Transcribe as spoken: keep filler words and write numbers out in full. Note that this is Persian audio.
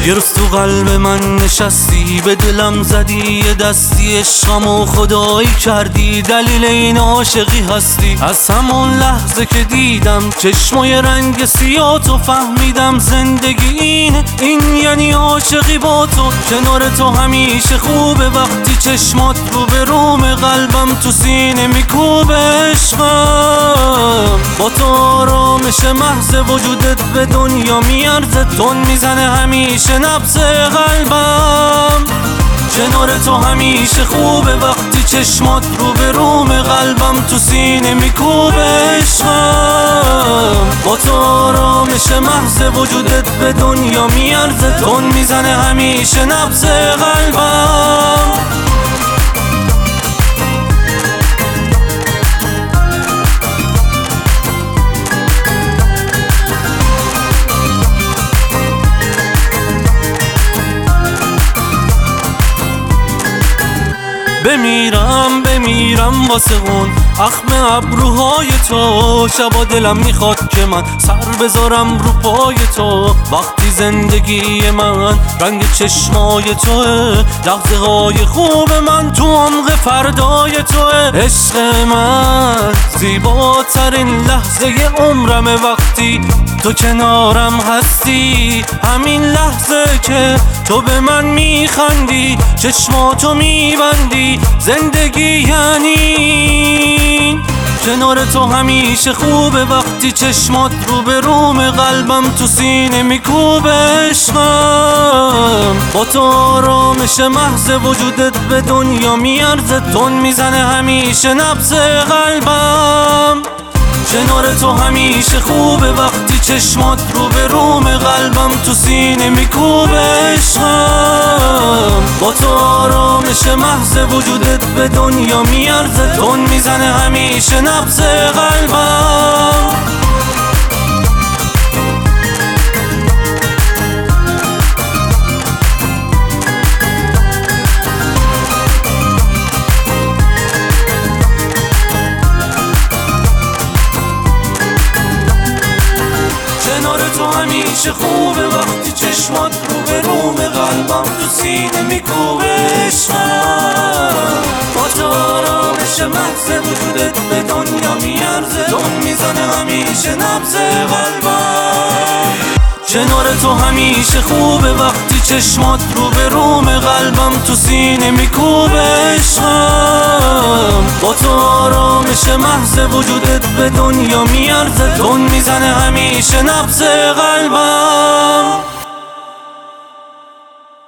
یه روز تو قلب من نشستی، به دلم زدی یه دستی، عشقمو خدایی کردی، دلیل این عاشقی هستی. از همون لحظه که دیدم چشمای رنگ سیاه تو، فهمیدم زندگی اینه، این یعنی عاشقی با تو. کنار تو همیشه خوبه، وقتی چشمات رو به روم قلبم تو سینه میکوبه. عشقم با تو آرامش محض، وجودت به دنیا میارزه، تون میزنه همیشه نبض قلبم. کنار تو همیشه خوبه، وقتی چشمات رو به روم قلبم تو سینه میکوبه. عشقم با تو آرامش محض، وجودت به دنیا میارزه، تون میزنه همیشه نبض قلبم. بمیرم بمیرم واسه اون اخم ابروهای تو، شبا دلم میخواد که من سر بذارم رو پای تو. وقتی زندگی من رنگ چشمای توه، لحظه های خوب من تو عمق فردای توه. عشق من زیباترین لحظه عمرمه، وقتی تو کنارم هستی. همین لحظه که تو به من میخندی، چشماتو میبندی، زندگی یعنی کنار تو همیشه خوبه، وقتی چشمات رو به روم قلبم تو سینه میکوبه. عشقم با تو آرامش محض، وجودت به دنیا میارزه، تون میزنه همیشه نبض قلبم. کنار تو همیشه خوبه، وقتی چشمات رو به روم قلبم تو سینه میکوبه. عشقم با تو آرامش محض، وجودت به دنیا میارزه، تون میزنه همیشه نبض قلبم. کنار تو همیشه خوبه، وقتی چشمات رو به روم قلبم تو سینه میکوبه. عشقم با تو آرامش محض، وجودت به دنیا میارزه، تون میزنه همیشه نبض قلبم. کنار تو همیشه خوبه، وقتی چشمات رو به روم قلبم تو سینه میکوبه. عشقم با تو آرامش محض، وجودت به دنیا میارزه، تون میزنه همیشه نبض قلبم.